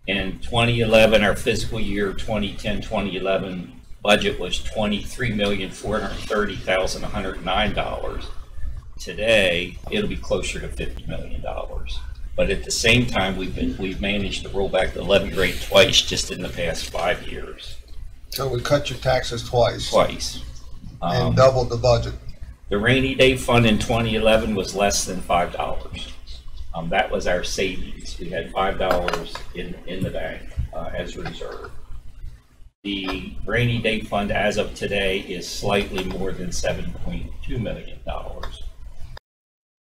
In 2011, our fiscal year 2010-2011 budget was $23,430,109. Today, it'll be closer to $50 million. But at the same time, we've managed to roll back the levy rate twice just in the past 5 years. So we cut your taxes twice Twice. and doubled the budget. The rainy day fund in 2011 was less than $5. That was our savings. We had $5 in the bank as a reserve. The rainy day fund as of today is slightly more than $7.2 million.